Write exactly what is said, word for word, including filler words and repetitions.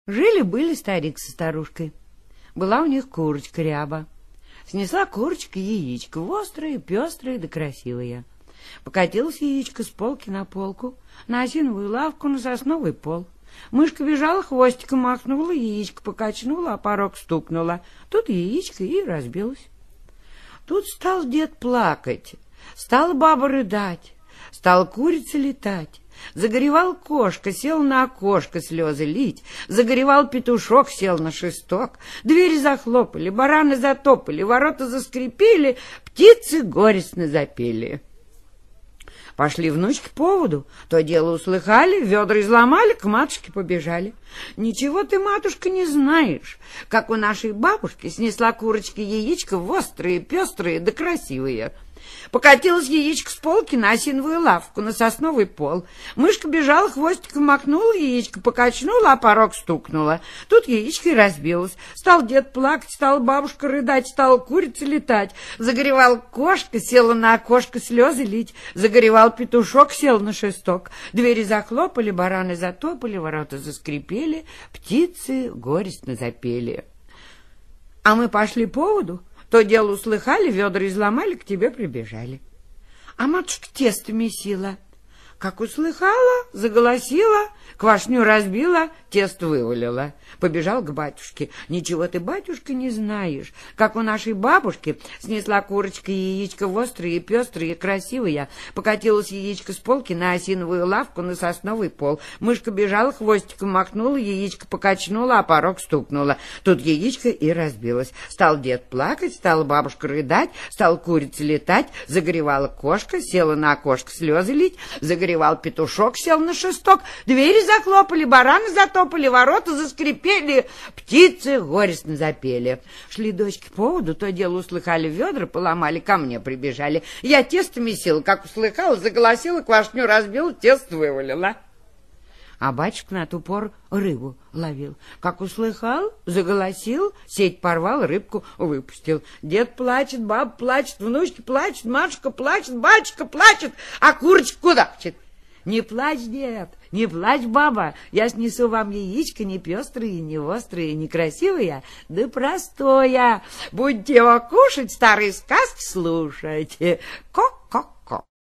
Жили-были старик со старушкой. Была у них курочка Ряба. Снесла курочка яичко, острое, пестрое да красивое. Покатилось яичко с полки на полку, на осиновую лавку, на сосновый пол. Мышка бежала, хвостиком махнула, яичко покачнула, а порог стукнула. Тут яичко и разбилось. Тут стал дед плакать, стала баба рыдать, стала курица летать. Загоревал кошка, сел на окошко слезы лить. Загоревал петушок, сел на шесток. Двери захлопали, бараны затопали, ворота заскрипели, птицы горестно запели. Пошли внучки по воду, то дело услыхали, ведра изломали, к матушке побежали. Ничего ты, матушка, не знаешь, как у нашей бабушки снесла курочка яичко острые, пестрые да красивые. Покатилось яичко с полки на осиновую лавку, на сосновый пол. Мышка бежала, хвостиком махнула, яичко покачнула, а порог стукнула. Тут яичко и разбилось. Стал дед плакать, стала бабушка рыдать, стала курица летать. Загоревал кошка, села на окошко слезы лить. Загоревал петушок, сел на шесток. Двери захлопали, бараны затопали, ворота заскрипели, птицы горестно запели. А мы пошли по воду, то дело услыхали, ведра изломали, к тебе прибежали. А матушка тесто месила. Как услыхала, заголосила, квашню разбила, тесто вывалила. Побежал к батюшке. Ничего ты, батюшка, не знаешь, как у нашей бабушки снесла курочка яичко острые, пестрые, красивые. Покатилось яичко с полки на осиновую лавку, на сосновый пол. Мышка бежала, хвостиком махнула, яичко покачнула, а порог стукнула. Тут яичко и разбилось. Стал дед плакать, стала бабушка рыдать, стал курица летать, загоревала кошка, села на окошко слезы лить, загоревала Загоревал петушок, сел на шесток, двери захлопали, бараны затопали, ворота заскрипели, птицы горестно запели. Шли дочки по воду, то дело услыхали, ведра поломали, ко мне прибежали. Я тесто месила, как услыхала, заголосила, квашню разбила, тесто вывалила. А батюшка на ту пору рыбу ловил. Как услыхал, заголосил, сеть порвал, рыбку выпустил. Дед плачет, баба плачет, внучки плачет, матушка плачет, батюшка плачет, а курочка кудахчет. Не плачь, дед, не плачь, баба, я снесу вам яичко не пестрые, не острые, не красивые, да простое. Будете его кушать, старые сказки слушать. Ко-ко.